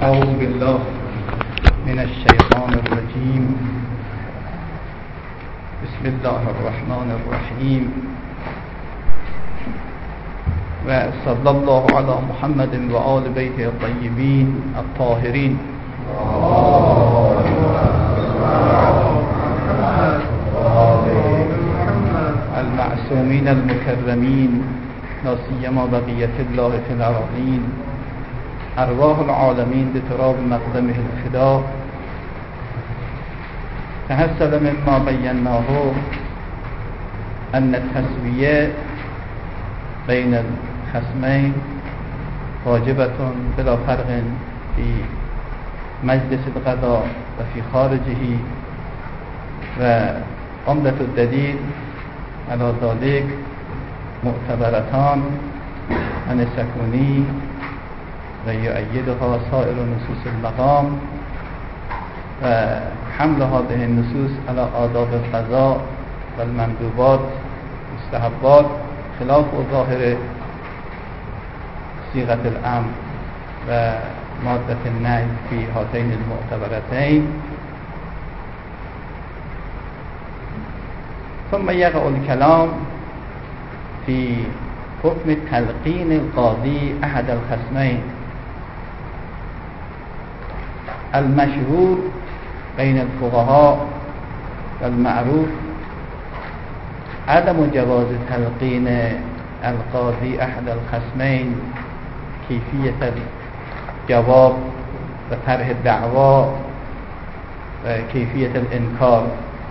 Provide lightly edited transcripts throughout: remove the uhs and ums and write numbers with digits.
أعوذ بالله من الشيطان الرجيم. بسم الله الرحمن الرحيم. وصلى الله على محمد وآل بيته الطيبين الطاهرين المعصومين المكرمين، لا سيما بقية الله في الأراضين، أرواح العالمين بتراب مقدمه الفداء. تحصل مما بيناه أن التسوية بين الخصمين واجبة بلا فرق في مجلس القضاء وفي خارجه، وعمدة الدليل على ذلك معتبرتان عن السكوني ويؤيدها سائر نصوص المقام، وحمل هذه النصوص على آداب القضاء والمندوبات والمستحبات خلاف ظاهر صيغة الأمر ومادة النهي في هاتين المعتبرتين. ثم يقع الكلام في حكم تلقين القاضي أحد الخصمين. المشهور بين الفقهاء والمعروف عدم جواز تلقين القاضي أحد الخصمين كيفية الجواب وطرح الدعوى وكيفية الإنكار.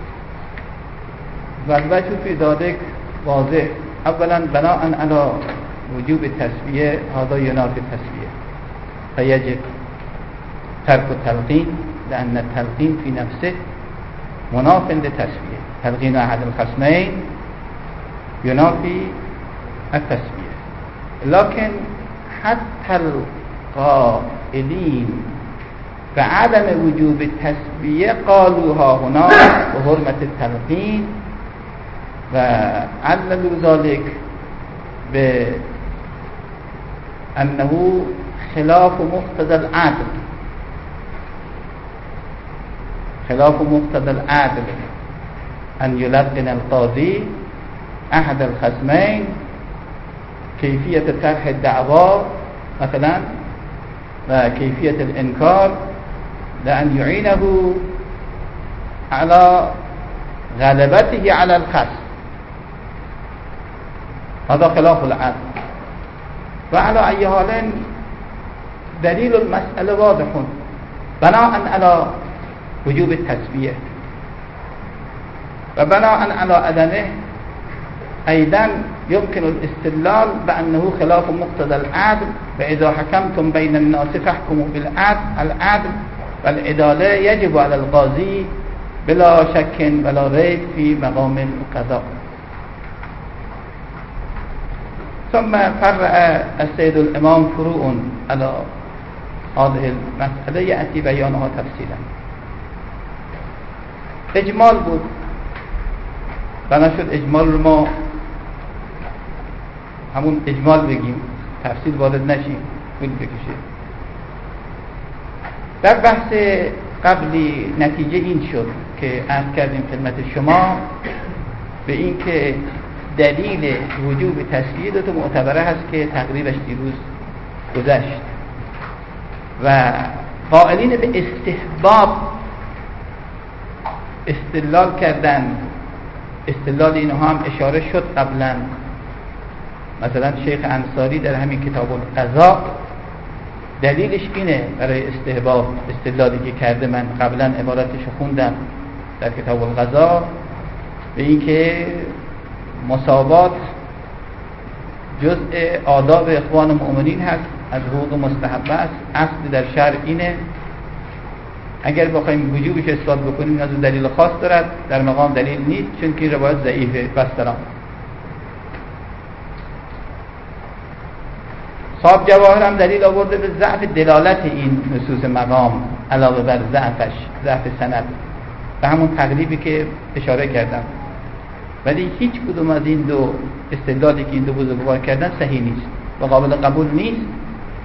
والوجه في ذلك واضح. أولا بناء على وجوب التسوية، هذا ينافي التسوية، فيجب ترك التلقين، لأن التلقين في نفسه مناف للتسوية. تلقين أحد الخصمين ينافي التسوية. لكن حتى القائلين بعدم وجوب التسوية قالوها هنا بحرمة التلقين، وعللوا ذلك بأنه خلاف مقتضى العدل، خلاف مقتضى العدل أن يلقن القاضي أحد الخصمين كيفية طرح الدعوى مثلا وكيفية الإنكار، لأن يعينه على غلبته على الخصم. هذا خلاف العدل. وعلى أي حال دليل المسألة واضح بناء على وجوب التسوية، وبناء على عدمه أيضا يمكن الاستدلال بأنه خلاف مقتضى العدل. وإذا حكمتم بين الناس فاحكموا بالعدل، والعدالة يجب على القاضي بلا شك ولا ريب في مقام القضاء. ثم فرع السيد الإمام فروع على هذه المسألة يأتي بيانها تفصيلا. اجمال بود، بناشد اجمال رو ما همون اجمال بگیم، تفصیل وارد نشیم، طول بکشه. در بحث قبلی نتیجه این شد که عرض کردیم خدمت شما به این که دلیل وجوب تسویه دو تا معتبره هست که تقریبش دیروز گذشت، و قائلین به استحباب استدلال کردن. استدلال اینها هم اشاره شد قبلا. مثلا شیخ انصاری در همین کتاب القضاء دلیلش اینه برای استحباب، استدلالی که کرده، من قبلا عبارتش خوندم در کتاب القضاء، به این که مساوات جزء آداب اخوان المؤمنین هست، از حقوق مستحبه است. اصل در شرع اینه. اگر بخوایم وجوبش اثبات بکنیم از اون دلیل خاص دارد، در مقام دلیل نیست، چون که روایت ضعیفه. بسلام. صاحب جواهر هم دلیل آورده به ضعف دلالت این نصوص مقام علاوه بر ضعفش، ضعف سند، به همون تقریبی که اشاره کردم. ولی هیچ کدوم از این دو استدلالی که این دو بزرگوار کردن صحیح نیست و قابل قبول نیست،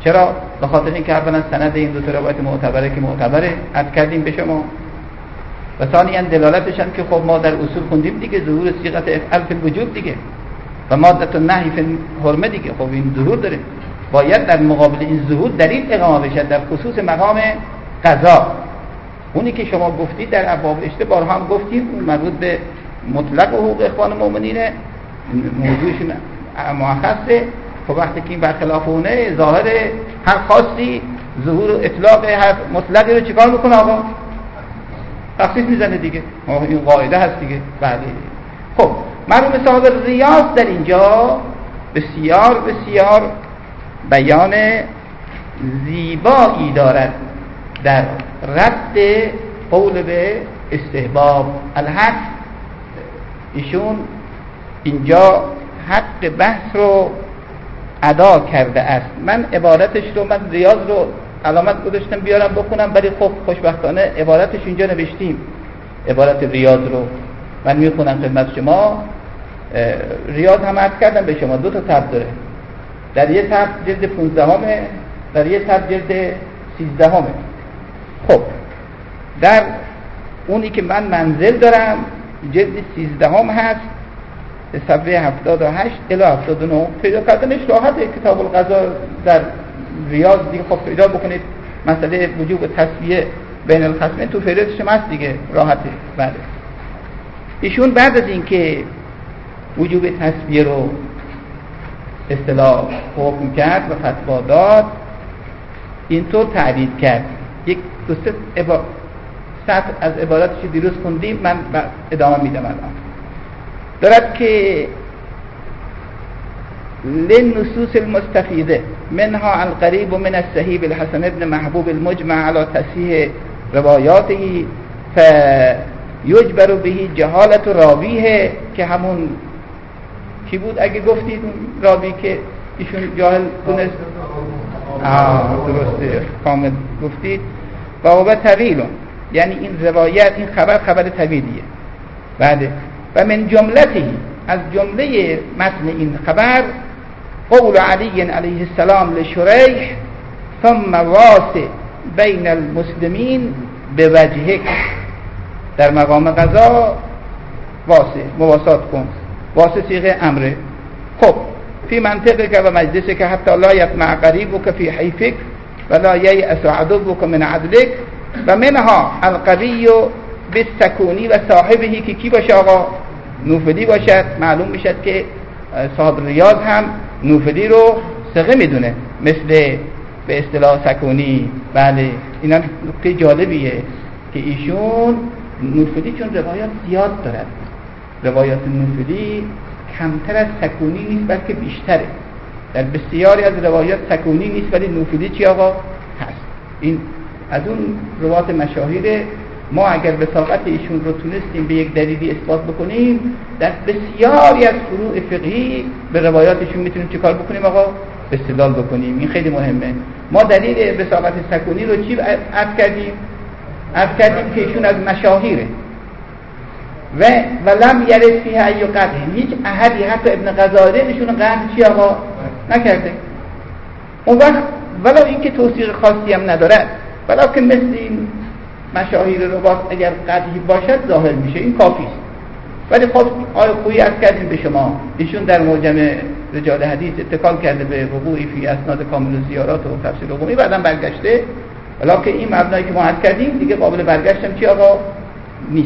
چرا؟ به خاطر اینکه اولا سند این دو تا روایت معتبره که معتبره عرض کردیم به شما، و ثانیاً دلالتش هم که خب ما در اصول خوندیم دیگه، ظهور صیغه افعل فی الوجوب دیگه و ماده النهی فی الحرمه دیگه. خب این ظهور داره، باید در مقابل این ظهور دلیل اقامه بشه در خصوص مقام قضا. اونی که شما گفتید در ابواب اشتباه هم گفتیم، اون مربوط به مطلق حقوق اخوان مؤمنینه، موضوعشون مؤخصه. خب وقتی که این برخلاف اونه، ظاهر هر خاصی ظهور و اطلاق هر مطلقی رو چیکار میکنه آقا؟ تخصیص میزنه دیگه. این قاعده هست دیگه. بله. خب مرحوم صاحب ریاض در اینجا بسیار بسیار بیان زیبایی دارد در رد قول به استحباب الحق. ایشون اینجا حق بحث رو ادا کرده است. من عبارتش رو، من ریاض رو علامت گذاشتم بیارم بخونم، ولی خب خوشبختانه عبارتش اینجا نوشتیم، عبارت ریاض رو من میخونم خدمت شما. ریاض هم عرض کردم به شما 2 تا تب داره، در یه تب جلد 15، در یه تب جلد 13. خب در اونی که من منزل دارم جلد 13 هست، صفحه 78 الی 79. پیدا کردنش راحته، کتاب القضا در ریاض دیگه. خب پیدا بکنید مسئله وجوب تسویه بین الخصمین تو فهرستش هست دیگه، راحته. بله. ایشون بعد از اینکه وجوب تسویه رو اصطلاح حکم کرد و فتوا داد، اینطور تعبیر کرد. یک دو سطر از عباراتش دیروز خوندیم، من ادامه میدم الان. دارد که للنصوص المستفیده منها القریب من الصحیح بالحسن ابن محبوب المجمع على تصحیح روایاته فیجبر به جهالت راویه، که همون کی بود اگه گفتید راوی که ایشون جاهل دونست؟ درسته، کامل گفتید. و طویل، یعنی این روایت، این خبر طویلیه. بعد و من جملته، از جمله متن این خبر، قول علی علیه السلام لشریح ثم واسع بین المسلمین بوجهک، در مقام قضا واسع، مواسات کن. واسع صيغه امره. خب فی منطقه و مجلسه که حتی لا یطمع قریبک فی حیفک ولا ییأس عدوک من عدلک و منها القوی بالسکونی و صاحبهی، که کی باشه آقا؟ نوفلی باشد. معلوم میشد که صاحب ریاض هم نوفلی رو ثقه میدونه، مثل به اصطلاح سکونی. بله، اینا نکته جالبیه که ایشون نوفلی چون روایات زیاد دارد، روایات نوفلی کمتر از سکونی نیست بلکه بیشتره. در بسیاری از روایات سکونی نیست ولی نوفلی چی آقا هست. این از اون روایات مشاهیره. ما اگر وثاقت ایشون رو تونستیم به یک دلیلی اثبات بکنیم، در بسیاری از فروع فقهی به روایاتشون میتونیم چیکار بکنیم آقا؟ استدلال بکنیم. این خیلی مهمه. ما دلیل وثاقت سکونی رو چی عرض کردیم؟ عرض کردیم که ایشون از مشاهیره و لم یرد فیها ای قطع، هیچ احدی حتی ابن غزاله نشون قطع چی آقا نکرده. اون وقت ولو اینکه توثیق خاصی هم ندارد، ولو که مثل این مشاهیر روات اگر قطعی باشد ظاهر میشه، این کافی است. ولی خب آیه خویی عرض کردیم به شما، ایشون در معجم رجال حدیث اتکال کرده به وقوعی فی اسناد کامل زیارات و تفسیر قومی، بعدم برگشته. ولی که این مبنایی که ما عرض کردیم دیگه قابل برگشت هم چی آقا نیست.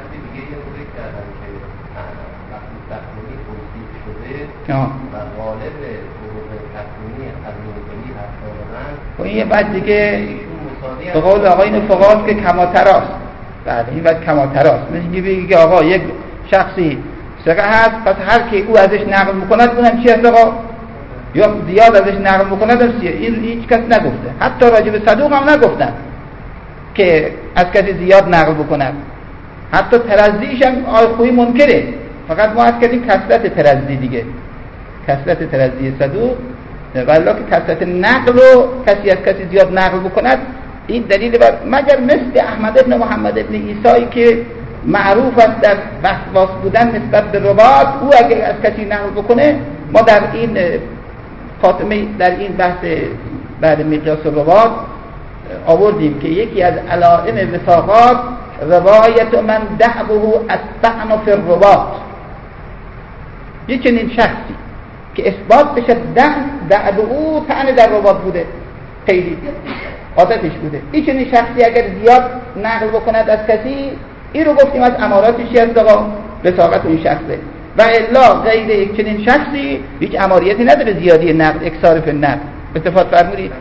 و غالب حروف تکوینی از نوفلی هست. و این یه بعد دیگه به قول آقایون فقها که کماتراست. بعد این بعد کماتراست، مثل اینکه آقا یک شخصی ثقه هست، پس هر کی او ازش نقل میکند اونم چی هست آقا؟ یا زیاد ازش نقل میکند این هیچ کس نگفته، حتی راجع به صدوق هم نگفتن که از کسی زیاد نقل بکند. حتی ترزیش هم آیخویی منکره، فقط ما از کردیم کثرت ترزی دیگه، کثرت ترزی صدوق. ولی که کثرت نقل و کسی از کسی زیاد نقل بکند این دلیل بر، مگر مثل احمد ابن محمد ابن عیسی که معروف است در وسواس بودن نسبت به روات، او اگر از کسی نقل بکنه، ما در این خاتمه در این بحث بعد مقیاس الرباط آوردیم که یکی از علائم وثاقات روایت من دعوه الطعن فی الرباط، یه چنین شخصی که اثبات بشه دعوه طعن در رباط بوده، خیلی عادتش بوده، این چنین شخصی اگر زیاد نقل بکند از کسی، این رو گفتیم از اماراتش از آقا وثاقت این شخصه. و الا غیر یک چنین شخصی هیچ اماریتی نداره زیادی نقل، اکثار فی النقل. اتفاق فرمودید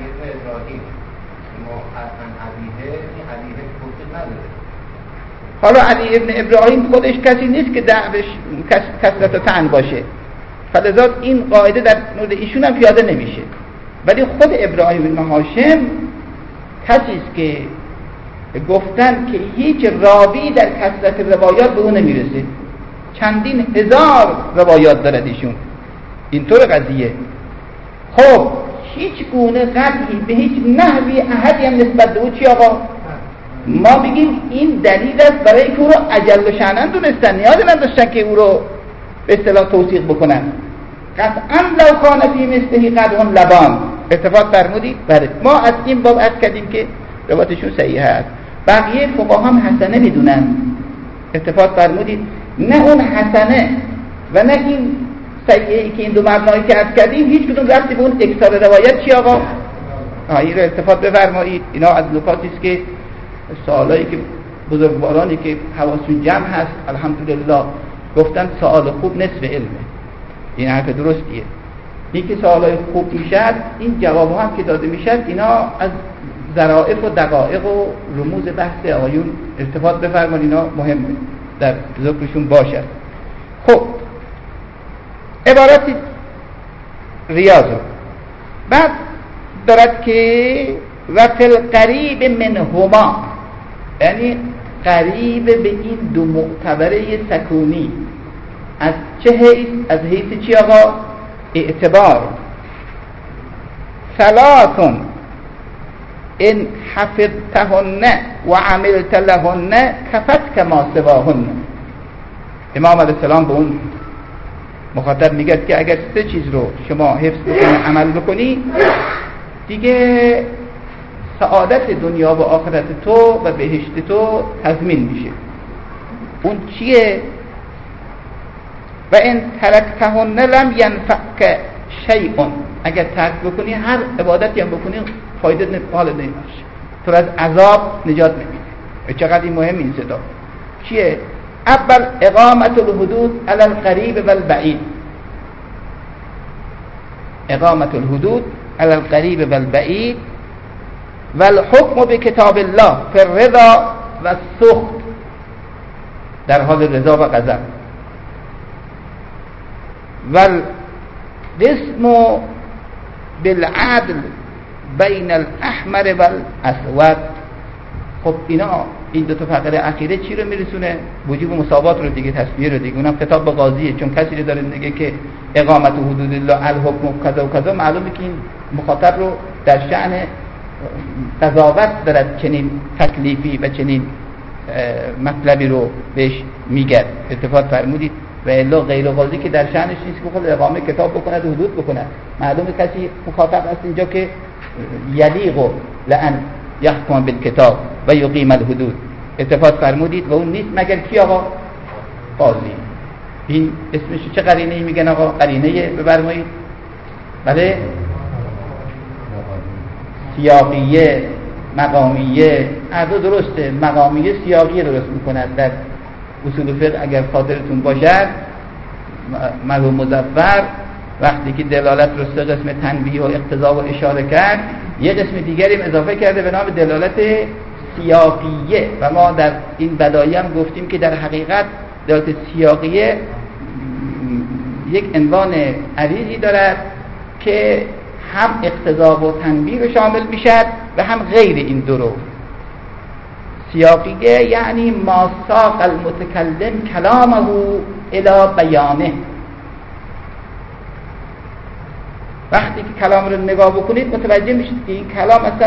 حالا علی ابن ابراهیم خودش کسی نیست که دعوش کثرت طعن باشه، فلذا این قاعده در مورد ایشون هم پیاده نمیشه. ولی خود ابراهیم بن هاشم کسی است که گفتن که هیچ راوی در کثرت روایات به اون نمیرسه، چندین هزار روایات دارد ایشون، اینطور قضیه. خب هیچ گونه قطعی به هیچ نحوی احدی هم نسبت به او چی آقا؟ ما بگیم این دلیل است برای که او رو اجل و شأنن دونستن، نیازی نداشتن که او رو به اصطلاح توثیق بکنن. قطعا لو کان فی مثله قدح لبان، اتفاق فرمودید؟ بله. ما از این باب عرض کردیم که روایتشون صحیح است. بقیه فقها هم حسنه میدونن، اتفاق فرمودید؟ نه اون حسنه و نه این سیئه‌ای که این دو مبنایی که عرض کردیم هیچ کدوم ربطی به اون اکثار روایت چی آقا؟ این رو اتفاق بفرمایید. اینا از نکاتی است که سوالایی که بزرگوارانی که حواسشون جمع هست الحمدلله گفتن سوال خوب نصف علمه، این حرف درستیه. این که سوالای خوب میشد، این جواب هم که داده میشد، اینا از ظرافت و دقایق و رموز بحث آقایون ارتباط بفرمایید، اینا مهمه در ذکرشون باشد. خب عبارتی ریاضه بعد دارد که و فی القریب منهما، یعنی قریب به این دو معتبره سکونی. از چه حیث؟ از حیث چی آقا؟ اعتبار. ثلاث ان حفظتهن و عملت لهن کفت کما سواهن. امام علیه السلام به اون مخاطب میگه که اگر سه چیز رو شما حفظ بکنی، عمل بکنی، دیگه سعادت دنیا و آخرت تو و بهشت تو تضمین میشه. اون چیه؟ و این ترکتهن لم ینفعک شیء، اگر ترک بکنی، هر عبادتی هم بکنی فایده نمیشه، تو از عذاب نجات نمیده. چقدر این مهم این صدا چیه؟ اول اقامت الحدود علی القریب و البعید، اقامت الحدود علی القریب و البعید و الحکم بکتاب الله فی الرضا و السخط، در حال رضا و غضب، و القسم بالعدل بین الاحمر و الاسود. خب اینا این دو تا فقره اخیره چی رو میرسونه؟ وجوب مساوات رو دیگه، تسویه رو دیگه. اونم خطاب به قاضیه، چون کسی رو داره میگه که اقامت حدود الله الحکم کذا و کذا، معلومه که این مخاطب رو در شأن قضاوت دارد چنین تکلیفی و چنین مطلبی رو بهش میگه. اتفاق فرمودید؟ و الا غیر قاضی که در شأنش نیست که خود اقامه کتاب بکنه، حدود بکنه. معلومه کسی مخاطب هست اینجا که یلیق لأن یحکم بالکتاب و یقیم الحدود. اتفاق فرمودید؟ و اون نیست مگر کی آقا؟ قاضی. این اسمش چه قرینه‌ای میگن آقا؟ قرینه بفرمایید. بله، سیاقیه، مقامیه. دو درسته، مقامیه سیاقیه درست میکند. در اصول فقه اگر خاطرتون باشد، مرحوم مظفر وقتی که دلالت رو سه قسم تنبیه و اقتضا و اشاره کرد، یه قسم دیگری اضافه کرده به نام دلالت سیاقیه. و ما در این بدایع هم گفتیم که در حقیقت دلالت سیاقیه یک عنوان عریضی دارد که هم اقتضا و تنبیه رو شامل میشد و هم غیر این دو رو. سیاقیه یعنی ما ساق المتکلم کلامه الی بیانه. وقتی که کلام رو نگاه بکنید متوجه میشید که این کلام اصلا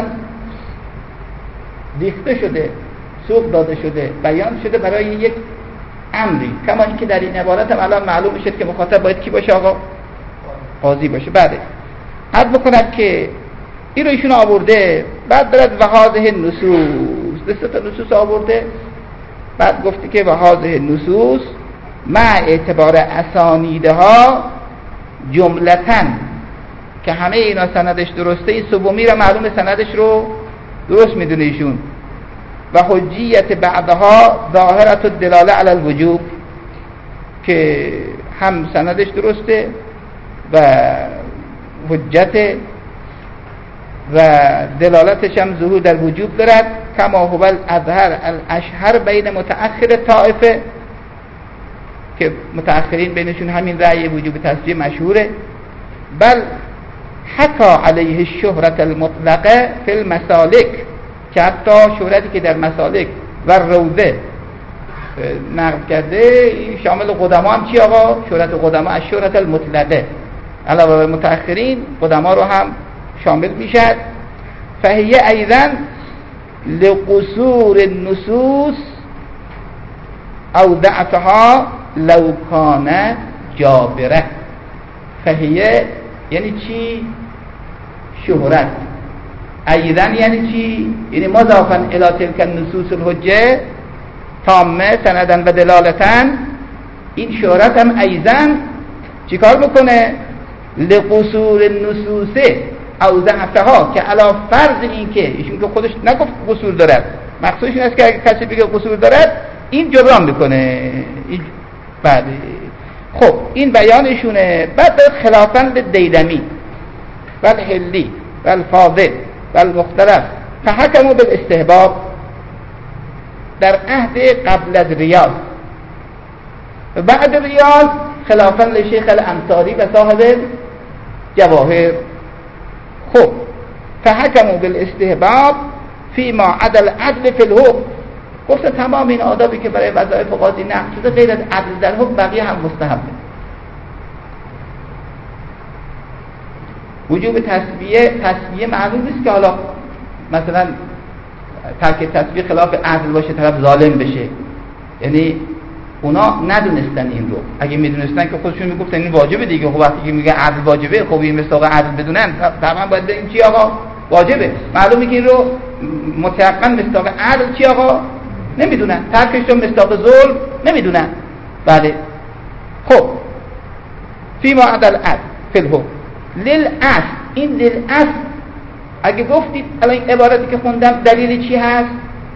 ریخته شده، سوق داده شده، بیان شده برای یک امری. کما اینکه در این عبارت هم الان معلوم میشه که مخاطب باید کی باشه آقا؟ قاضی باشه. بعد عرض بکنم که این رو ایشون آورده. بعد دارد و هذه النصوص، دسته تا نصوص آورده. بعد گفته که و هذه النصوص مع اعتبار اسانیدها جملتن، که همه اینا سندش درسته، این سومی رو معلوم سندش رو درست میدونه ایشون. و حجیت بعدها ظاهرت الدلاله علی الوجوب، که هم سندش درسته و حجت و دلالتش هم ظهور در وجوب دارد. کما هو الاظهر الاشهر بین متأخر طائفه، که متأخرین بینشون همین رأی وجوب تصویه مشهوره. بل حتی علیه الشهرت المطلقه فی المسالک، که حتی شهرتی که در مسالک و روضه نقل کرده شامل قدما هم چی آقا؟ شهرت قدما از شهرت المطلقه، علاوه بر متأخرین قدما رو هم شامل میشد. فهیه ایضا لقصور النصوص او ضعفها لو کان جابره. فهیه یعنی چی؟ شهرت. ایضا یعنی چی؟ یعنی مضافا الی تلک النصوص الحجه تامه سندن و دلالتن. این شهرت هم ایضا چی کار میکنه؟ لقصور النصوص او ضعفها، که علا فرض این که ایشون که خودش نگفت قصور دارد، مقصودش این است که اگه کسی بگه قصور دارد این جبران میکنه. بعد خب این بیانشونه. بعد خلافاً للدیلمی و الحلی و الفاضل و المختلف فحکموا بالاستحباب در عهد قبل از ریاض و بعد ریاض، خلافاً لشیخ الانصاری و صاحب جواهر. خب فحکموا بالاستحباب فيما عدا العدل في الحكم. گفت تمام این آدابی که برای وظایف قاضی نقل شده غیر از عدل در حکم بقیه هم مستحبه. وجوب تسویه معلوم نیست که حالا مثلا ترک تسویه خلاف عدل باشه، طرف ظالم بشه. یعنی اونا ندونستن این رو. اگه میدونستن که خودشون میگفتن این واجبه دیگه. خب وقتی که میگه عدل واجبه، خب این مصداق عدل بدونن طبعا باید بگیم چی آقا؟ واجبه. معلومه که این رو متيقن مصداق عدل چی آقا؟ نمیدونن. ترکش رو مصداق ظلم نمیدونن. بله. خب فيما عدا العدل في الحكم للأصل. این للأصل اگه گفتید الان این عبارتی که خوندم دلیل چی هست؟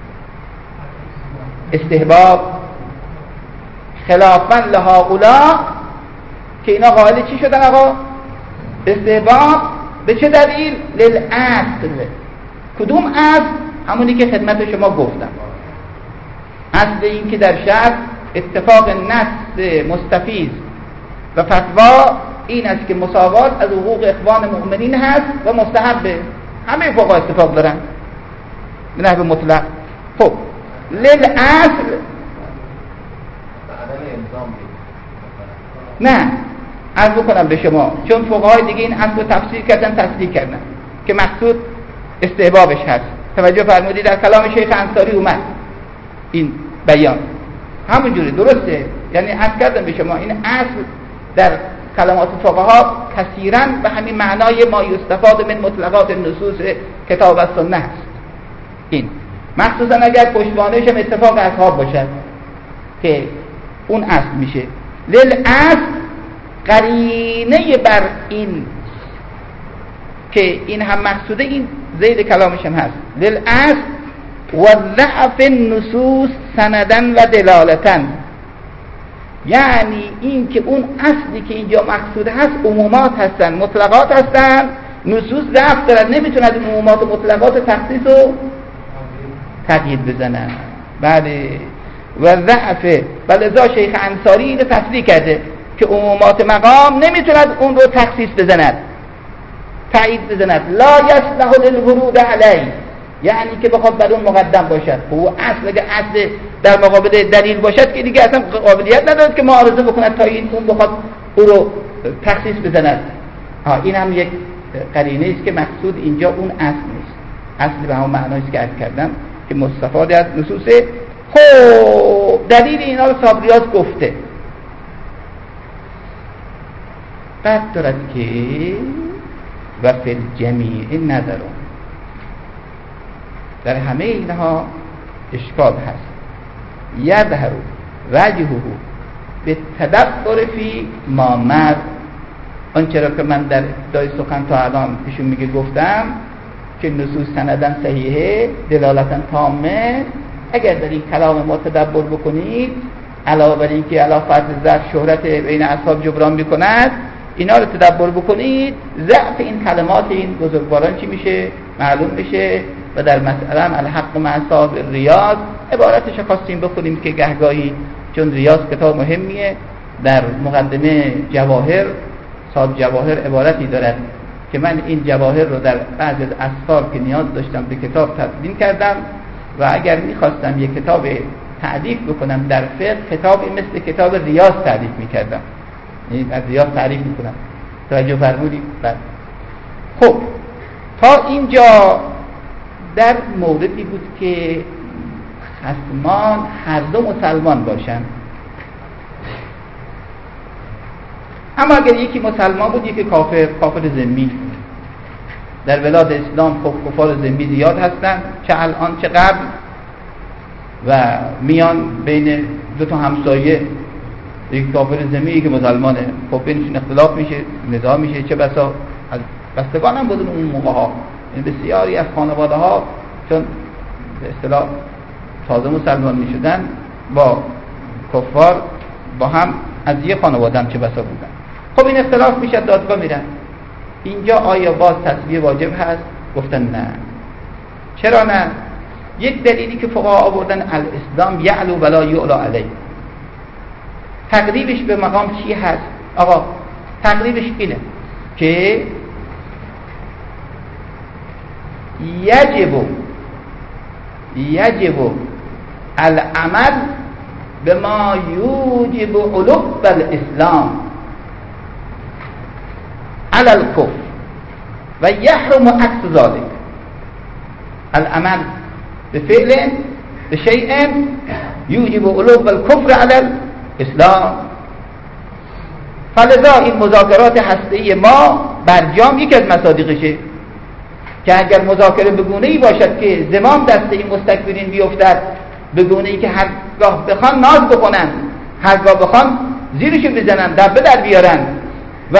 استحباب. خلافاً لهؤلاء که اینا قائل چی شدن آقا؟ استحباب. به چه دلیل؟ للأصل. کدوم اصل؟ همونی که خدمت شما گفتم. اصل این که در شرع اتفاق نص مستفیض و فتوا این است که مساوات از حقوق اخوان مؤمنین هست و مستحبه. همه فقها اتفاق دارن به نحو مطلق. خب للأصل نه عرض کنم به شما، چون فقهای دیگه این اصل رو تفسیر کردن تصدیق کردن که مقصود استحبابش هست. توجه فرمودید در کلام شیخ انصاری اومد این بیان همونجوری درسته. یعنی عرض کردم به شما این اصل در کلمات فقها کثیراً به همین معنای ما یستفاد من مطلقات النصوص کتاب و سنت هست. این مخصوصا اگر پشتوانه‌اش هم اتفاق اصحاب باشد که اون اصل میشه. للأصل قرینه بر این که این هم مقصوده، این زید کلامش هم هست. للأصل و ضعف النصوص سندن و دلالتن، یعنی این که اون اصلی که اینجا مقصود هست عمومات هستن، مطلقات هستن، نصوص ضعف دارن، نمیتونن این عمومات و مطلقات تخصیص و تقیید بزنن. بله. و ضعف ولذا شیخ انصاری اینو تصریح کرده که عمومات مقام نمیتوند اون رو تخصیص بزند، تایید بزند. لا یصلح للورود علیه، یعنی که بخواد بر اون مقدم باشد. او اصل اگه اصل در مقابل دلیل باشد که دیگه اصلا قابلیت ندارد که معارضه بکند تا این اون بخواد او رو تخصیص بزند. این هم یک قرینه است که مقصود اینجا اون اصل نیست. اصل به همون معنایی است که عرض کردم که مستفاده از نصوصه. خب دلیل اینا رو صابریاز گفته. بعد دارد که و فی الجمیع نظر، در همه اینها اشکال هست. یظهر وجهه به تدبر فی ما مر، آنچه را که من در ابتدای سخن تا الان ایشون میگه گفتم که نصوص سندن صحیحه دلالتا تامه، اگر در این کلام ما تدبر بکنید علاوه بر این که علاوه فرض ضعف شهرت بین اصحاب جبران میکند، اینا رو تدبر بکنید ضعف این کلمات این بزرگواران چی میشه معلوم میشه. و در مسئله هم الحق مع صاحب ریاض عبارتش خواستیم بخونیم که گهگاهی چون ریاض کتاب مهمیه، در مقدمه جواهر صاحب جواهر عبارتی دارد که من این جواهر رو در بعض از اسفار که نیاز داشتم به کتاب تدوین کردم و اگر میخواستم یک کتاب تعریف بکنم در فقه کتابی مثل کتاب ریاض تعریف میکردم، یعنی از ریاض تعریف میکنم. توجه فرمودید؟ بله. خب تا اینجا در موردی بود که خصمان هر دو مسلمان باشن، اما اگر یکی مسلمان بود یکی کافر ذمی، در بلاد اسلام خب کفار ذمی زیاد هستن چه الان چه قبل و میان بین دو تا همسایه یک کافر ذمی یکی مسلمانه، خب بینشون اختلاف میشه نزاع میشه، چه بسا از بستگان هم بودن اون موقع ها، یعنی بسیاری از خانواده ها چون به اصطلاح تازه مسلمان میشدن با کفار با هم از یه خانواده هم چه بسا بودن. خب این اختلاف میشه دادگاه میرن. اینجا آیا باز تسویه واجب هست؟ گفتن نه. چرا نه؟ یک دلیلی که فقها آوردن الاسلام یعلو ولا یعلا علیه، تقریبش به مقام چی هست؟ آقا تقریبش اینه که یجب العمل به ما یوجب علو الاسلام على الكفر و یحرم عکس ذلك، العمل بفعل بشیء یوجب علو الكفر على الاسلام. فلذا این مذاکرات هسته‌ای ما برجام یکی از مصادیقشه که اگر مذاکره به گونه‌ای باشد که زمام دست این مستکبرین بیفتد، به گونه‌ای که هرگاه بخوان ناز بکنن، هرگاه بخوان زیرشو بزنن، دبه در بیارن و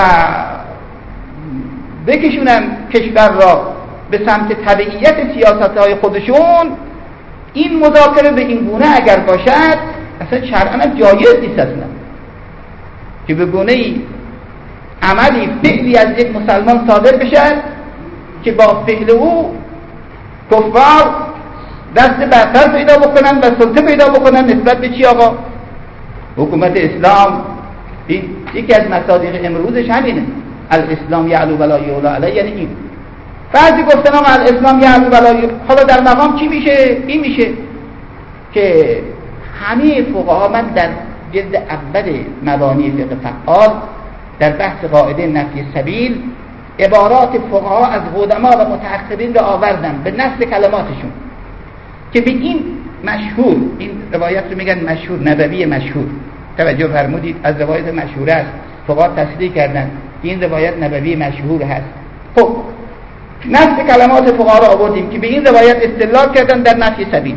بکشونن کشور را به سمت تبعیت سیاست‌های خودشون، این مذاکره به این گونه اگر باشد اصلا شرعاً جایز نیست اصلا که به گونه‌ای عملی فعلی از یک مسلمان صادر بشد که با فعل او کفار دست برتر پیدا بکنن و سلطه پیدا بکنن نسبت به چی آقا؟ حکومت اسلام. این یکی از مصادیق امروزش همینه، الاسلام یعلو ولا یعلا علیه، یعنی این. بعضی گفتن آقا الاسلام یعلو ولا یعلا، حالا در مقام چی میشه؟ این میشه که همه فقها، من در جلد اول مبانی فقه فعال در بحث قاعده نفی سبیل عبارات فقها از قدما و متأخرین را آوردن به نص کلماتشون که به این مشهور، این روایت رو میگن مشهور، نبوی مشهور، توجه فرمودید، از روایت مشهور است، فقها تصدیق کردن این روایت نبوی مشهور هست. خب نص کلمات فقها را آوردیم که به این روایت استدلال کردن در نفی سبیل،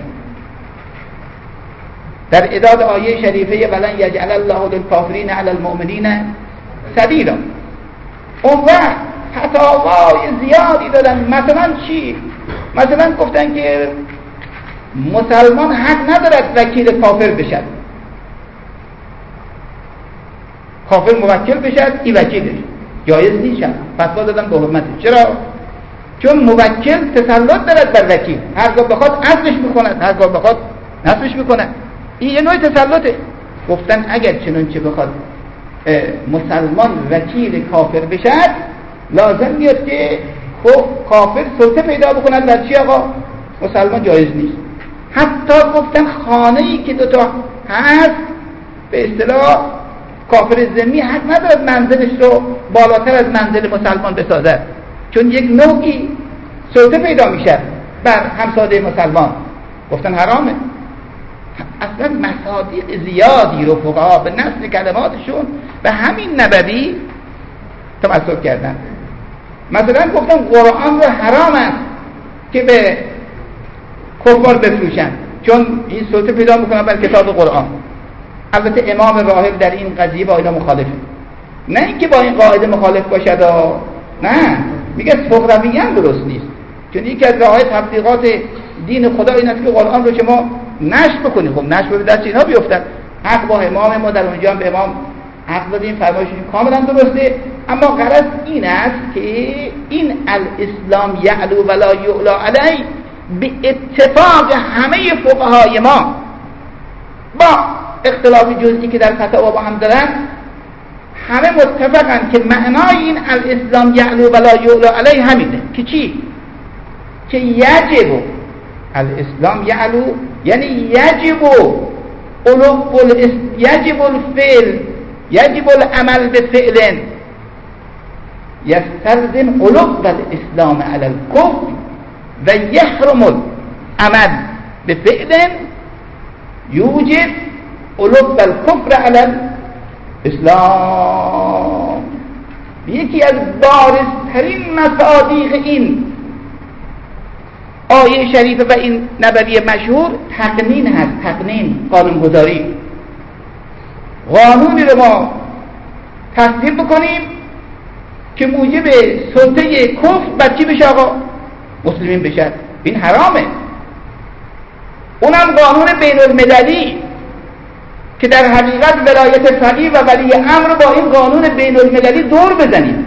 در اعداد آیه شریفه ولن یجعل الله للکافرین علی المؤمنین سبیلا. اون وقت فتاوای زیادی دادن، مثلا چی؟ مثلا گفتن که مسلمان حق ندارد وکیل کافر بشد، کافر موکل بشد این وکیلش جایز نیست، فتوا دادن به حرمتش. چرا؟ چون موکل تسلط دارد بر وکیل، هرگاه بخواد عزلش میکند، هرگاه بخواد نصبش میکند، این یه نوع تسلطه. گفتن اگر چنانچه بخواد مسلمان وکیل کافر بشد لازم میاد که خب کافر سلطه پیدا بکنن در چی آقا؟ مسلمان جایز نیست. حتی گفتن خانه‌ای که دوتا هست به اصطلاح کافر ذمی حق ندارد منزلش رو بالاتر از منزل مسلمان بسازد، چون یک نوعی سلطه پیدا میشه بر همسایه مسلمان. گفتن حرامه. اصلا مصادیق زیادی رو فقها به نص کلماتشون به همین نبوی تمسک کردن. مثلا گفتم قرآن رو حرام است که به کفار بفروشن، چون این سلطه پیدا میکنن بر کتاب قرآن. البته امام راهب در این قضیه با اینا مخالفه، نه اینکه با این قاعده مخالف باشد، نه، میگه سخرویاً درست نیست، چون یکی از راههای تبلیغات دین خدا این است که قرآن رو شما نشر بکنید. خب نشر به دست اینا بیفتن. حق با امام، ما در اونجا به امام حق دادیم، فرمایشون کاملا درسته، اما غرض این است که این الاسلام یعلو ولا یعلا علی به اتفاق همه فقهای ما با اختلاف جزئی که در فتاوا با هم دارن، همه متفقن که معنای این الاسلام یعلو ولا یعلا علی همینه که چی؟ که یجب الاسلام یعلو، یعنی یجب یجب الفعل، یجب العمل بفعل یستلزم علو الاسلام علی الکفر و یحرم العمل بفعل یوجب علو الکفر علی الاسلام. یکی از بارزترین مصادیق این آیه شریفه و این نبوی مشهور تقنین هست. تقنین، قانونگذاری. قانونی رو ما تصدیق بکنیم که موجب سلطه کفر بر چی بشه؟ آقا مسلمین بشن. این حرامه. اونم قانون بین المللی که در حقیقت ولایت فقیه و ولی امر رو با این قانون بین المللی دور بزنیم.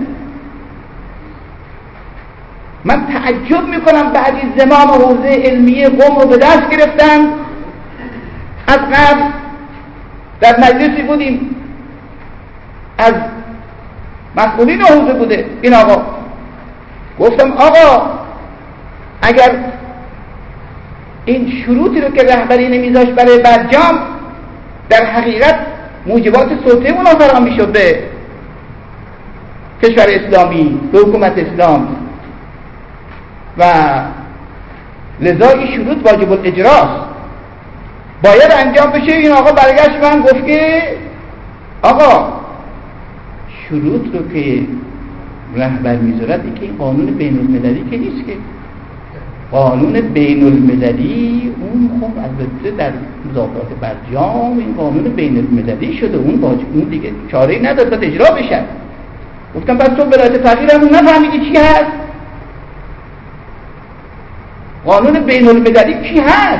من تعجب میکنم بعضی زمام حوزه علمیه قم رو به دست گرفتن. از قبل در مجلسی بودیم، از مسئولین حوزه بوده این آقا، گفتم آقا اگر این شروطی رو که رهبری نمیذاشت برای برجام در حقیقت موجبات سلطه اونا فراهم میشد به کشور اسلامی، به حکومت اسلام، و لذا این شروط واجب الاجراست، باید انجام بشه. این آقا برگشت من گفت که آقا شروط رو که رهبر میذارد این که این قانون بین المللی که نیست، که قانون بین المللی اون خب البته در مذاکرات برجام این قانون بین المللی شده، اون دیگه چاره‌ای نداره باید اجرا بشه. گفتم پس تو ولایت فقیه همون نفهمیدی چی هست؟ قانون بین المللی کی هست؟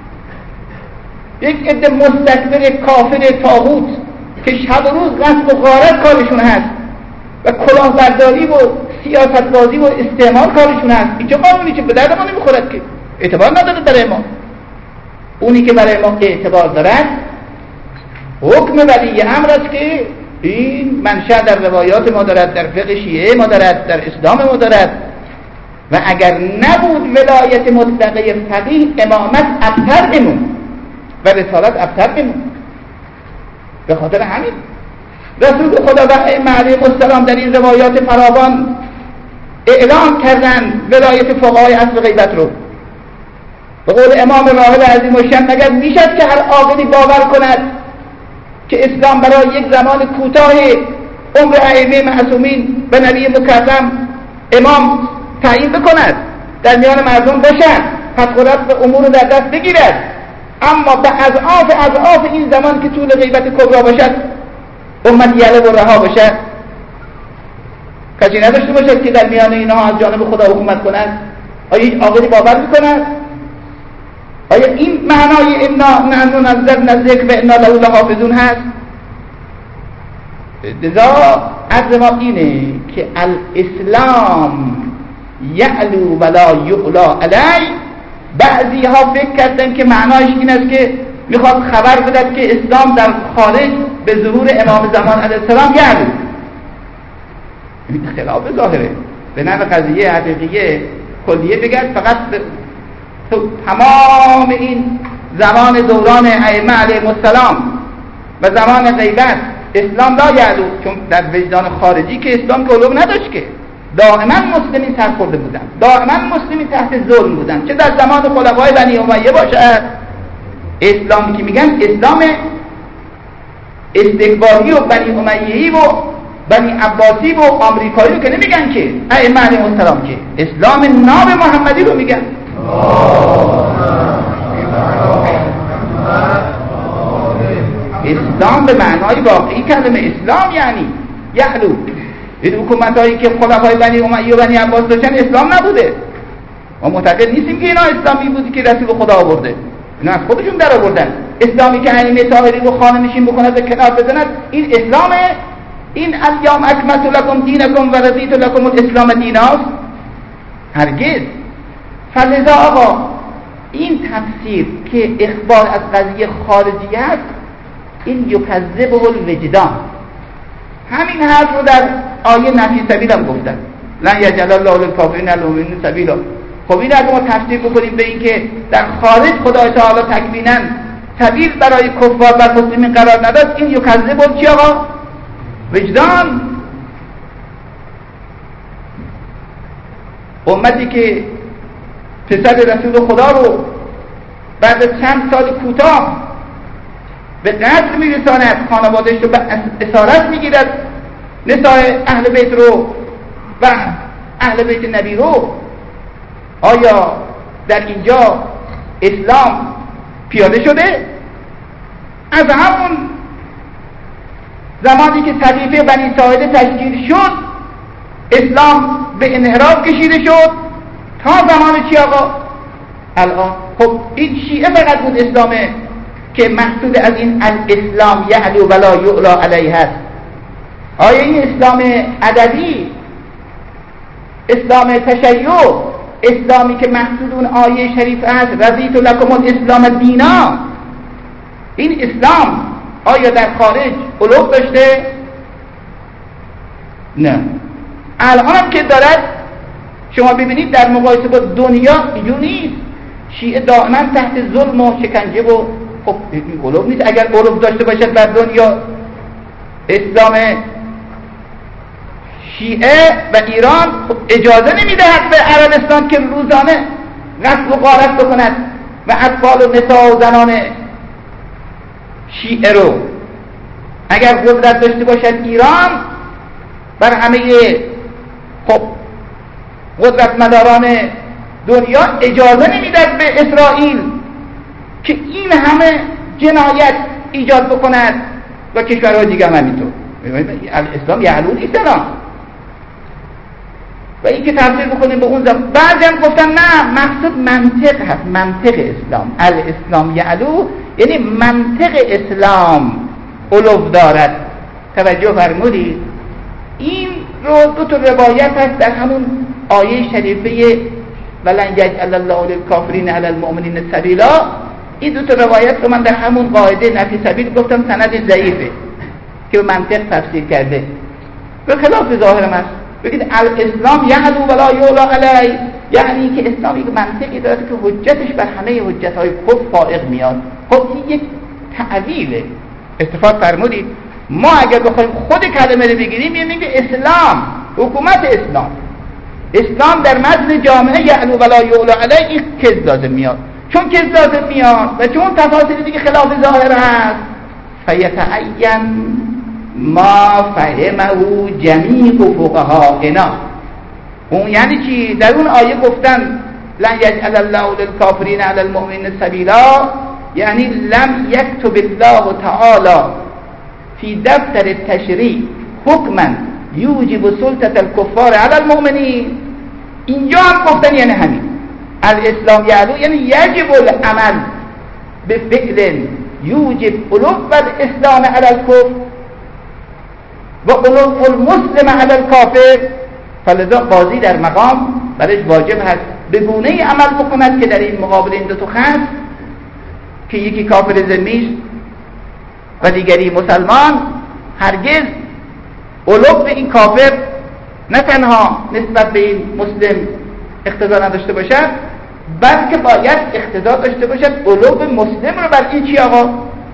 یک عده مستکبر کافر طاغوت که شب و روز غصب و غارت کارشون هست و کلاهبرداری و سیاست بازی و استعمار کارشون هست. این چه قانونی که به درد ما نمیخورد، که اعتبار نداره برای ما. اونی که برای ما اعتبار دارد حکم ولی امر است که این منشأ در روایات ما دارد، در فقه شیعه ما دارد، در اسلام ما دارد. و اگر نبود ولایت مطلقه فقیه، امامت ابتر بمون و رسالت ابتر بمون. به خاطر همین رسول خدا و ائمه علیهم السلام در این روایات فراوان اعلام کردن ولایت فقهای اصل غیبت رو. به قول امام راهب عظیم الشأن مگر میشد که هر عاقلی باور کند که اسلام برای یک زمان کوتاه عمر ائمه معصومین و نبی مکرم امام تعیین بکند، در میان مردم باشد، فتح و امور رو در دست بگیرد، اما به اضعاف این زمان که طول غیبت کبرا باشد امت یله و رها باشد؟ کسی نداشته باشد که در میان اینها از جانب خدا حکومت کند؟ آیا عاقلی باور میکند؟ آیا این معنای انا نحن نزلنا الذکر و انا له لحافظون هست؟ لذا عرض ما اینه که الاسلام یعلو ولا یعلا علی. بعضی ها فکر کردن که معنایش این است که میخواد خبر بدد که اسلام در خارج به ظهور امام زمان علیه السلام یعلو. این خلاف ظاهره. به نحو قضیه حقیقیه کلیه بگرد، فقط تمام این زمان دوران ائمه علیهم السلام و زمان غیبت اسلام لا یعلو، چون در وجدان خارجی که اسلام که علو نداشت، که دائما مسلمین سرخورده بودن، دائما مسلمین تحت ظلم بودن، چه در زمان خلفای بنی امیه باشد. اسلامی که میگن اسلام استکباری و بنی امیهی و بنی عباسی و آمریکایی رو که نمیگن که ائمه علیهم السلام، که اسلام ناب محمدی رو میگن. اسلام به معنای واقعی کلمه اسلام یعنی یعلو. این حکومتایی که خلفای بنی امیه و بنی عباس داشتن اسلام نبوده. ما معتقد نیستیم که اینا اسلامی بودی که رسول خدا آورده، اینا از خودشون در آوردن. اسلامی که ائمه طاهری رو خانه نشین بکنه به کنار بزند، این اسلامه. این الیوم اکملت لکم دینکم و رضیت لکم الاسلام دینا، هرگز. فلذا آقا این تفسیر که اخبار از قضیه خارجی است، این یکذبه الوجدان. همین حرف رو در آیه نفی سبیل هم گفتن، لن یجعل الله للکافرین علی المؤمنین سبیلا. خب این اگه ما تفسیر بکنیم به این که در خارج خدای تعالی تکویناً سبیل برای کفار بر مسلمین قرار نداد، این یکذبه چی آقا؟ وجدان. امتی که پسر رسول خدا رو بعد از چند سال کوتاه به قتل میرساند، خانوادهش رو به اسارت میگیرد، نساء اهل بیت رو و اهل بیت نبی رو، آیا در اینجا اسلام پیاده شده؟ از همون زمانی که صحیفه بنی ساعده تشکیل شد اسلام به انحراف کشیده شد تا زمان چی آقا؟ الان. خب این شیعه فقط بود اسلامه که مقصود از این الاسلام یعلو ولا یعلا علیه هست. آیا این اسلام عددی، اسلام تشیع، اسلامی که مقصود اون آیه شریف است رضیت لکم الاسلام دینا، این اسلام آیا در خارج علو داشته؟ نه. الان هم که دارد شما ببینید در مقایسه با دنیا اینجور نیست. شیعه دائما تحت ظلم و شکنجه و خب این علو نیست. اگر علو داشته باشد در دنیا اسلام شیعه و ایران خب اجازه نمیدهد به عربستان که روزانه قتل و غارت بکند و اطفال و نساء و زنان شیعه رو. اگر قدرت داشته باشد ایران بر همه خب قدرت مداران دنیا اجازه نمیدهد به اسرائیل که این همه جنایت ایجاد بکند و کشورهای دیگه هم همینطور. الاسلام یعلو نیست الان. و این که تفسیر بکنیم به اون زمان بعضی هم گفتن نه مقصود منطق هست، منطق اسلام. الاسلام یعلو یعنی منطق اسلام علو دارد. توجه فرمودید؟ این رو دو تا روایت هست در همون آیه شریفه ولن یجعل الله للکافرین علی المؤمنین سبیلا. این دو تا روایت رو من در همون قاعده نفی سبیل گفتم سند ضعیفه که به منطق تفسیر کرده، به خلاف ظاهرم است. بگید الاسلام یعلو ولا یعلا علیه، یعنی که اسلام یک منطقی داره که حجتش بر همه حجت‌های کفر فائق میاد. خب این یک تعویله. اتفاق فرمودید؟ ما اگر بخوایم خود کلمه رو بگیریم میگیم که اسلام، حکومت اسلام در متن جامعه یعلو ولا یعلا علیه این کذ لازم میاد. چون کذ لازم میاد و چون تفاصیل دیگه خلاف ظاهر هست، فیتعین ما فهمه جمیع فقهاءنا. اون یعنی چی؟ در اون آیه گفتن لن یجعل الله للکافرین علی المؤمنین سبیلا، یعنی لم یکتب الله تعالی فی دفتر التشریع حکما یوجب سلطة الکفار علی المؤمنین. اینجا هم گفتن یعنی همین الاسلام یعلو یعنی یجب العمل به فعل یوجب علو الاسلام علی الکفر و علو المسلم علی الکافر. فلذا قاضی در مقام برش واجب هست به گونه‌ای عمل بکند که در این مقابل این دو تا خصم که یکی کافر ذمی‌ست و دیگری مسلمان، هرگز علو به این کافر نه تنها نسبت به این مسلم اقتضا نداشته باشد، بلکه باید اقتضا داشته باشد علو به مسلم رو بر این چی آقا؟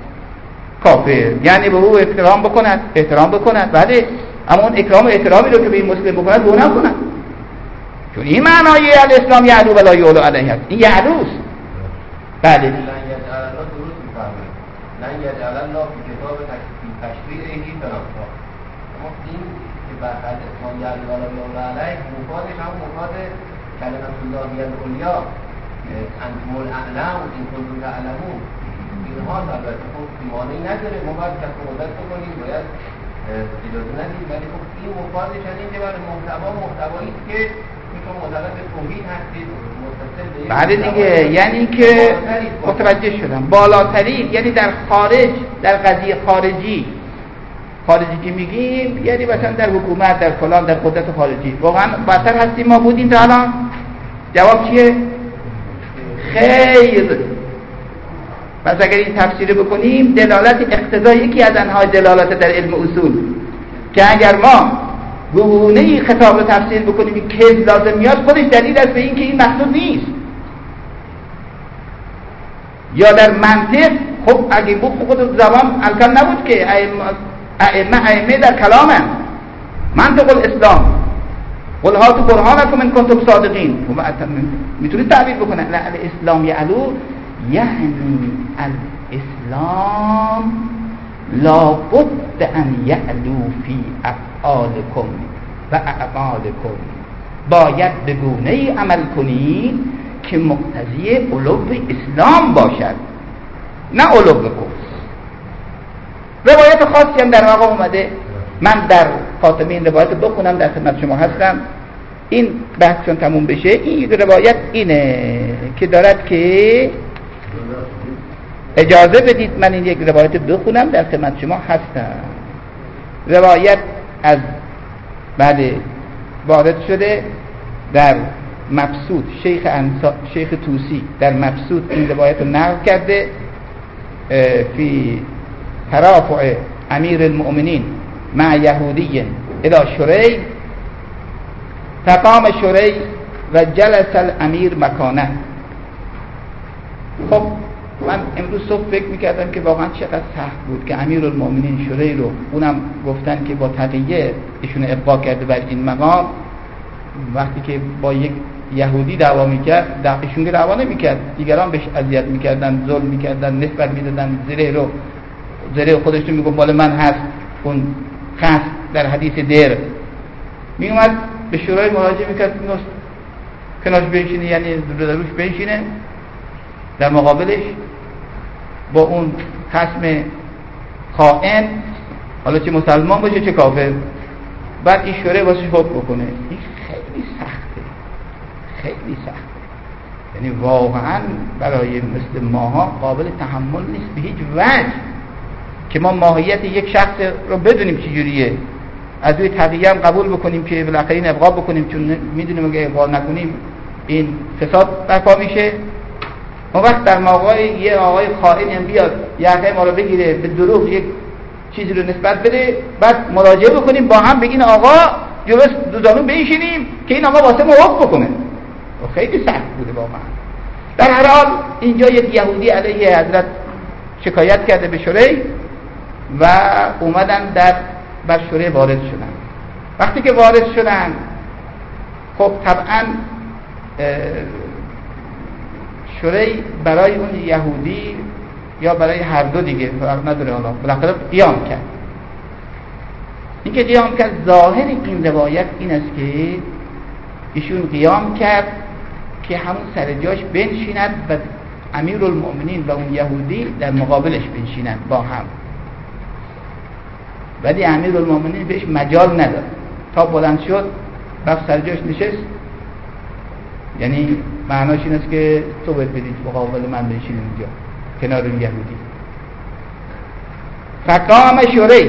کافر. یعنی به او احترام بکند بله، اما اون اکرام و احترامی رو که به این مسلم بکند او نکند. چون این معنای الاسلام یعلو ولا یعلا علیه است. این یعلوست. بله. لن یجعل الله درست می‌فرماید. لن یجعل الله فی کتاب تشریعه فلان. این که بعد اسلام یعلی الله علیه مفادش هم مفاد کلمت الله العلیا انتم الاعلم این کنتم تعلمون اینها البته خب مانعی نداره ما باید کسب و قدرت بکنیم باید اجازه ندید ولی خب این مفادش این که برای محتوایی که شما معتقد به توحید هستید متصل به بله دیگه، یعنی که متوجه شدم بالاترین، یعنی در خارج، در قضیه خارجی که میگیم یعنی مثلا در حکومت، در فلان، در قدرت خارجی واقعا برتر هستیم ما بودیم تا الان؟ جواب چیه؟ خیر. پس اگر این تفسیر بکنیم دلالت اقتضایی یکی از انواع دلالات در علم اصول که اگر ما گونه خطاب رو تفسیر بکنیم که لازم میاد خودش دلیل است به این که این مقصود نیست. یا در منطق خب اگه بود خود زبان الکل نبود که ائمه در کلامن منطق الاسلام قل هاتوا برهانکم ان کنتم صادقین میتونید تعبیر بکنه الاسلام یعلو یعنی الاسلام لابد ان یعلو فی افعالکم و اعمالکم، باید به گونه‌ای عمل کنید که مقتضی علو اسلام باشد نه علو کفر. روایت خاصی هم در واقع اومده، من در خاتمه این روایت بخونم در خدمت شما هستم. این بحث چون تموم بشه این روایت اینه که دارد که اجازه بدید من این یک روایت بخونم در خدمت شما هستم. روایت از بعد وارد شده در مبسوط، شیخ توسی در مبسوط این روایت رو نقل کرده فی ترافع امیر المؤمنین مع یهودی الى شری فقام شری و جلس الامیر مکانه. خب من امروز صبح فکر میکردم که واقعا چقدر سخت بود که امیر المؤمنین شری رو اونم گفتن که با تقیه ایشون ابقا کرده بر این مقام، وقتی که با یک یهودی دعوا میکرد ایشون که دعوا نمیکرد، دیگران بهش اذیت میکردن، ظلم میکردن، نسبت میدادن، زره خودش رو میگفت مال من هست، اون خاص در حدیث دیر میومد به شورای مراجعه میکرد کنارش بنشینه، یعنی روش بنشینه در مقابلش با اون خصم خائن، حالا چه مسلمان باشه چه کافر، بعد این شورای واسش حکم بکنه. این خیلی سخته، خیلی سخته، یعنی واقعا برای مثل ماها قابل تحمل نیست به هیچ وجه که ما ماهیت یک شخص رو بدونیم چجوریه، از روی تقیه هم قبول بکنیم که بالاخره این ابقا بکنیم، چون میدونیم اگه ابقا نکنیم این فساد برپا میشه. اون وقت در موقع یه آقای خائن بیاد یقه ما رو بگیره، به دروغ یک چیزی رو نسبت بده، بعد مراجعه بکنیم با هم بگین آقا جلوس دوزانو بنشینیم که این آقا واسه ما حکم بکنه. خیلی سخت بوده واقعا. در هر حال اینجا یک یهودی علیه حضرت شکایت کرده به شورای و اومدن بر شورای وارد شدن. وقتی که وارد شدن خب طبعا شورای برای اون یهودی یا برای هر دو دیگه فرق نداره، حالا بالاخره قیام کرد. این که قیام کرد ظاهر این روایت این است که ایشون قیام کرد که همون سر جاش بنشیند و امیرالمؤمنین و اون یهودی در مقابلش بنشینند با هم، ولی امیرالمؤمنین بهش مجال نداد، تا بلند شد رفت سر جاش نشست. یعنی معناش این است که تو باید بدید مقابل من بنشین اینجا کنار اون یهودی. فقام شوری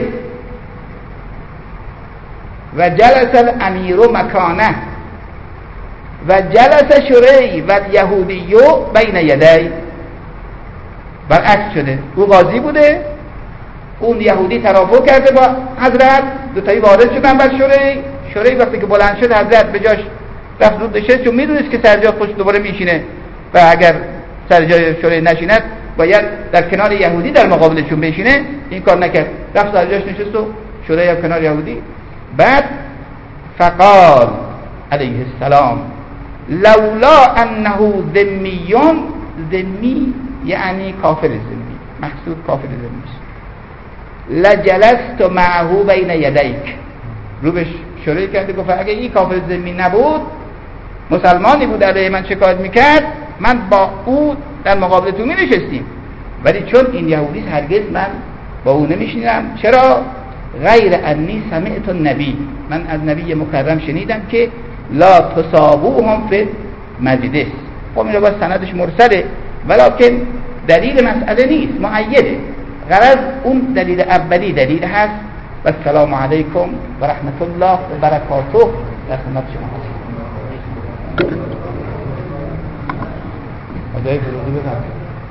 و جلس الامیر مکانه و جلس شوری و یهودی بین یدی. برعکس شده، او قاضی بوده، اون یهودی ترافع کرده با حضرت، دوتایی وارد شدن بر شوری وقتی که بلند شد حضرت به جاش رفت زود نشست، چون میدونست که سر جا خوش دوباره میشینه و اگر سر جای شوری نشیند باید در کنار یهودی در مقابلشون بشینه. این کار نکرد، رفت سر جاش نشست و شوری کنار یهودی. بعد فقال علیه السلام لولا انه ذمیون، ذمی یعنی کافر ذمی، مقصود کافر ذمی است، لجلست معه بین یدیک، رو به شورای کرده گفت اگه این کافر ذممی نبود، مسلمانی بود علیه من شکایت میکرد، من با او در مقابل تو می نشستیم، ولی چون این یهودی هرگز من با او نمیشینم. چرا؟ غیر انی سمعت النبی، من از نبی مکرم شنیدم که لا تصابوهم فی مجلس. خب این رو باید سندش مرسله، ولکن دلیل مسئله نیست، مؤیده. غرض اون دلیل اولی دلیل هست. و السلام علیکم و رحمت الله و برکاته. در خدمت شما هستم. خدای فرودی بفرمایید.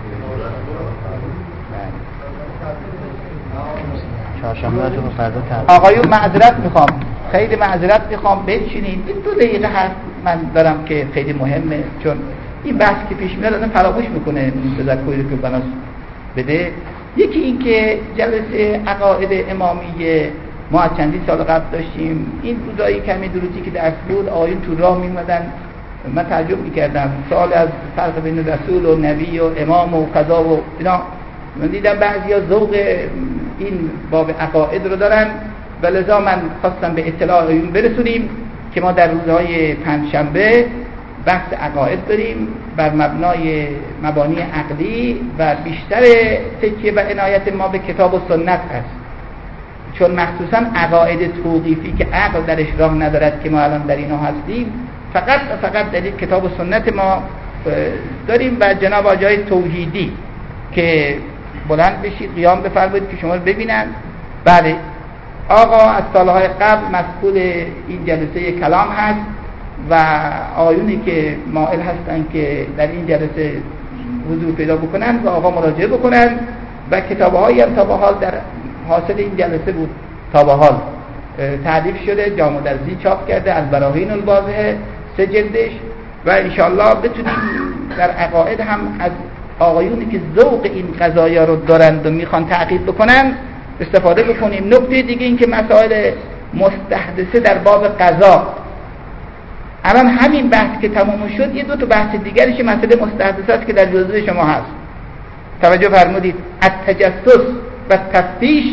چهارشنبه‌تون فردا تعطیل. آقایون معذرت میخوام، خیلی معذرت میخوام، بنشینید. این 2 دقیقه هست من دارم که خیلی مهمه، چون این بحث که پیش میاد آدم فراموش میکنه این تذکری که بناس بده. یکی این که جلسه عقاید امامیه ما از چندین سال قبل داشتیم. این روزایی کمی دروسی که درس بود، آقایون تو راه میمدن، من تعجب میکردم سوال از فرق بین رسول و نبی و امام و قضا و اینا. من دیدم بعضیا ذوق این باب عقاید رو دارن و لذا من خواستم به اطلاع آقایون برسونیم که ما در روزهای پنجشنبه بحث عقاید داریم بر مبنای مبانی عقلی و بیشتر تکیه و عنایت ما به کتاب و سنت هست، چون مخصوصا عقاید توقیفی که عقل درش راه ندارد که ما الان در اینا هستیم، فقط در کتاب و سنت ما داریم. و جناب آقای توحیدی که بلند بشید قیام بفرمایید که شما رو ببینن. بله، آقا از سالهای قبل مسئول این جلسه کلام هست و آقایونی که مائل هستن که در این جلسه حضور پیدا بکنن و آقا مراجعه بکنن و کتاب‌هایی هم تا به حال در حاصل این جلسه بود، تا به حال تعریف شده، جامع درزی چاپ کرده از براهین الواضحه 3 جلدش، و انشاءالله بتونیم در عقاید هم از آقایونی که ذوق این قضایا رو دارند و میخوان تعقیب بکنن استفاده بکنیم. نکته دیگه این که مسائل مستحدثه در باب قضا، الان همین بحث که تمام شد یه 2 تا بحث دیگرش مسئله مستحدثه است که در جزوه شما هست. توجه فرمودید. التجسس و تفتیش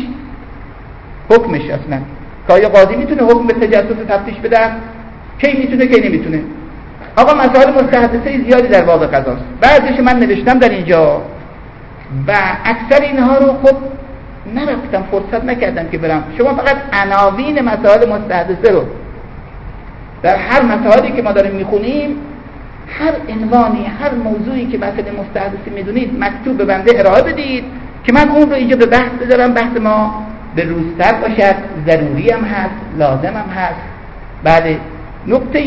حکمش اصلا که آیا قاضی میتونه حکم به تجسس و تفتیش بده؟ کی میتونه کی نمیتونه؟ آقا مسائل مستحدثه زیادی در باب قضاست، بعضیش من نوشتم در اینجا و اکثر اینها رو خب نرفتم، فرصت نکردم که برم. شما فقط عناوین مسائل مستحدثه رو در هر مسائلی که ما داریم میخونیم، هر عنوانی، هر موضوعی که مسئله مستحدثه میدونید مکتوب به بنده ارائه بدید که من اون رو اینجا به بحث بذارم، بحث ما به روزتر باشد، ضروری هم هست، لازم هم هست. بله، نکته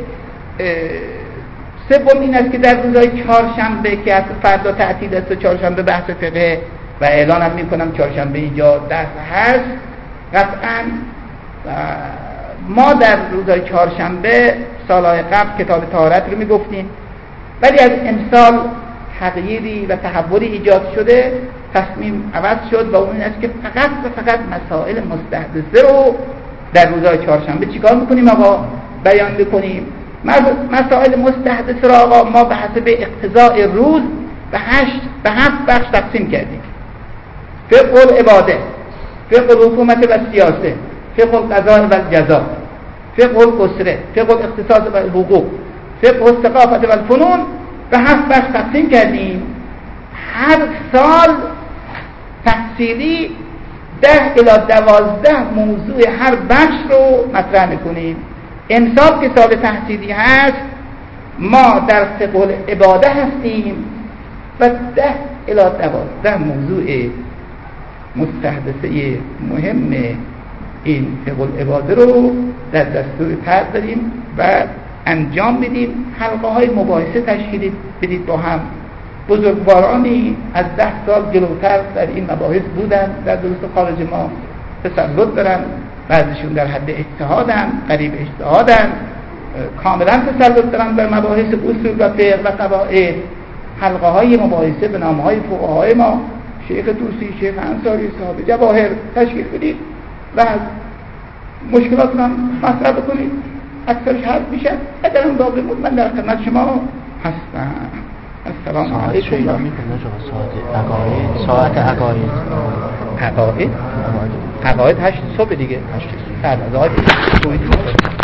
سوم این است که در روزهای چهارشنبه که از فردا تعطیل است و چهارشنبه بحث فقه و اعلان هم میکنم چهارشنبه اینجا درس هست. قطعا ما در روزهای چهارشنبه سالهای قبل کتاب طهارت رو میگفتیم، ولی از امسال تغییری و تحولی ایجاد شده، تصمیم عوض شد و اون این است که فقط و فقط مسائل مستحدثه رو در روزهای چهارشنبه چیکار میکنیم آقا؟ بیان میکنیم. مسائل مستحدثه را آقا ما به حسب اقتضاء روز به 7 بخش تقسیم کردیم: فقه العباده، فقه الحکومت و سیاسه، فقه القضاء و الجزاء، فقه الاسره، فقه الاقتصاد و الحقوق، فقه الثقافت و الفنون. به 7 بخش تقسیم کردیم. هر سال تفصیلی 10 الی 12 موضوع هر بخش رو مطرح میکنیم. امسال که سال تحصیلی هست ما در فقه العباده هستیم و 10 الی 12 موضوع مستحدثه مهم این فقه العباده رو در دستور کار داریم و انجام بدیم. حلقه های مباحثه تشکیل بدید با هم. بزرگوارانی از 10 سال جلوتر در این مباحث بودن، در دروس خارج ما تسلط دارن، بعضیشون در حد اجتهادن، قریب اجتهادن، کاملا تسلط دارن بر مباحث اصول و فقه و قواعد. حلقه های مباحثه به نام های فقهای ما، شیخ طوسی، شیخ انصاری، صاحب جواهر تشکیل بدید و مشکلاتون هم مطرح بکنید، اکثرش حل میشه. اگر هم باقی بود من در خدمت شما هستم. سلام ساعت علیکم. ایران میکنه ساعت عقاید عقاید 8 صبح دیگه. 8 صبح.